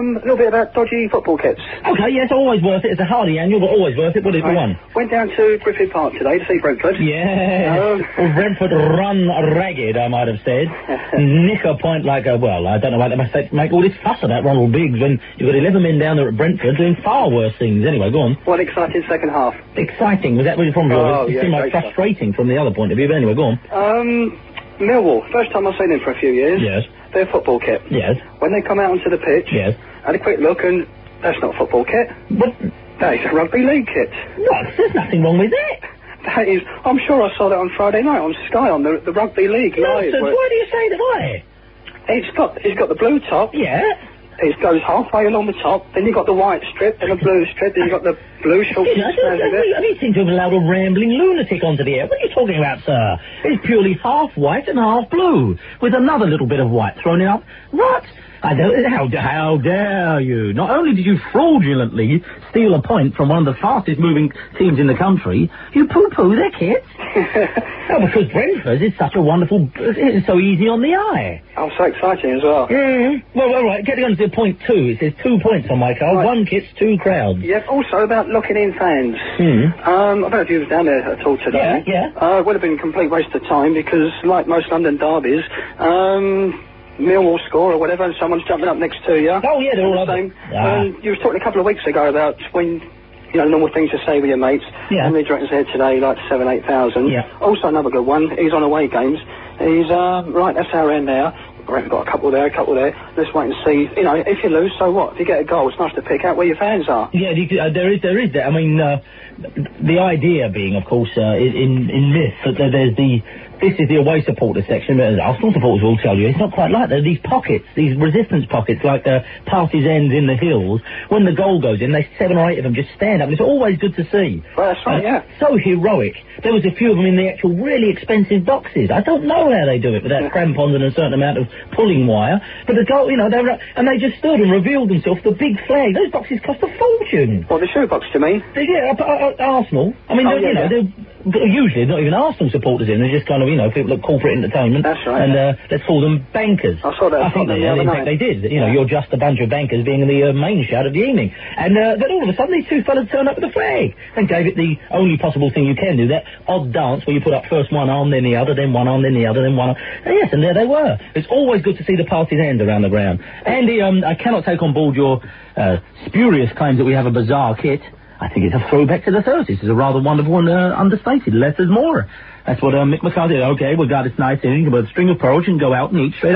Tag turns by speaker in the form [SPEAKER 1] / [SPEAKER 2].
[SPEAKER 1] A little bit about dodgy football kits.
[SPEAKER 2] Okay, yes, always worth it. It's a hardy annual, but always worth it. What is the one?
[SPEAKER 1] Went down to Griffith Park today to see Brentford.
[SPEAKER 2] Yeah. Well, Brentford run ragged, I might have said. Nick a point like a, well, I don't know why they must make all this fuss about Ronald Biggs when you've got 11 men down there at Brentford doing far worse things. Anyway, go on.
[SPEAKER 1] What an exciting second half.
[SPEAKER 2] Exciting? Was that where you're from, George? It seemed like frustrating from the other point of view, but anyway, go on.
[SPEAKER 1] Millwall. First time I've seen them for a few years.
[SPEAKER 2] Yes.
[SPEAKER 1] Their football kit.
[SPEAKER 2] Yes.
[SPEAKER 1] When they come out onto the pitch.
[SPEAKER 2] Yes.
[SPEAKER 1] I had a quick look and that's not a football kit.
[SPEAKER 2] What?
[SPEAKER 1] That is a rugby league kit.
[SPEAKER 2] What? There's nothing wrong with it.
[SPEAKER 1] That is, I'm sure I saw that on Friday night on Sky on the rugby league live.
[SPEAKER 2] Nonsense. Why do you say that? Why?
[SPEAKER 1] It's got the blue top.
[SPEAKER 2] Yeah.
[SPEAKER 1] It goes halfway along the top, then you've got the white strip and the blue strip, then you've got the blue shorts.
[SPEAKER 2] I don't seem to have allowed a rambling lunatic onto the air. What are you talking about, sir? It's purely half white and half blue, with another little bit of white thrown in up. What? I don't... How dare you? Not only did you fraudulently steal a point from one of the fastest moving teams in the country, you poo-poo their kits. Oh, because Brentford is such a wonderful... It's so easy on the eye.
[SPEAKER 1] Oh, so exciting as well.
[SPEAKER 2] Well, right, getting on to point 2. It says 2 points on my card. Right. 1 kit's 2 crowds.
[SPEAKER 1] Yep, also about locking in fans. I don't know if you were down there at all today.
[SPEAKER 2] Yeah.
[SPEAKER 1] It would have been a complete waste of time because, like most London derbies, Millwall score or whatever and someone's jumping up next to you.
[SPEAKER 2] Oh, yeah, they're all the same.
[SPEAKER 1] You were talking a couple of weeks ago about when... You know, normal things to say with your mates.
[SPEAKER 2] Yeah.
[SPEAKER 1] How many do you reckon's there today? Like 7,000-8,000.
[SPEAKER 2] Yeah.
[SPEAKER 1] Also another good one. He's on away games. He's, right, that's our end now. We've got a couple there, a couple there. Let's wait and see. You know, if you lose, so what? If you get a goal, it's nice to pick out where your fans are. Yeah,
[SPEAKER 2] there is that. I mean, the idea being, of course, in myth, that there's this is the away supporter section, but Arsenal supporters will tell you it's not quite like that. These pockets, these resistance pockets, like the party's ends in the hills, when the goal goes in, 7 or 8 of them just stand up, and it's always good to see.
[SPEAKER 1] Well, that's right, yeah.
[SPEAKER 2] So heroic. There was a few of them in the actual really expensive boxes. I don't know how they do it without crampons and a certain amount of pulling wire, but the goal, you know, and they just stood and revealed themselves, the big flag. Those boxes cost a fortune.
[SPEAKER 1] What, the shoebox, do you mean?
[SPEAKER 2] Yeah, Arsenal. I mean, they're usually not even Arsenal supporters in, they're just kind of, you know, people at corporate entertainment.
[SPEAKER 1] That's right.
[SPEAKER 2] And let's call them bankers.
[SPEAKER 1] I saw that.
[SPEAKER 2] I think in fact they did. You know, you're just a bunch of bankers being the main shout of the evening. And then all of a sudden these two fellas turned up with a flag and gave it the only possible thing you can do, that odd dance where you put up first one arm, then the other, then one arm, then the other, then one arm. And yes, and there they were. It's always good to see the party's end around the ground. Andy, I cannot take on board your spurious claims that we have a bizarre kit. I think it's a throwback to the 30s. It's a rather wonderful and understated. Less is more. That's what Mick McCarthy did. Okay, we got this nice thing, but a string of pearls, you can go out and eat straight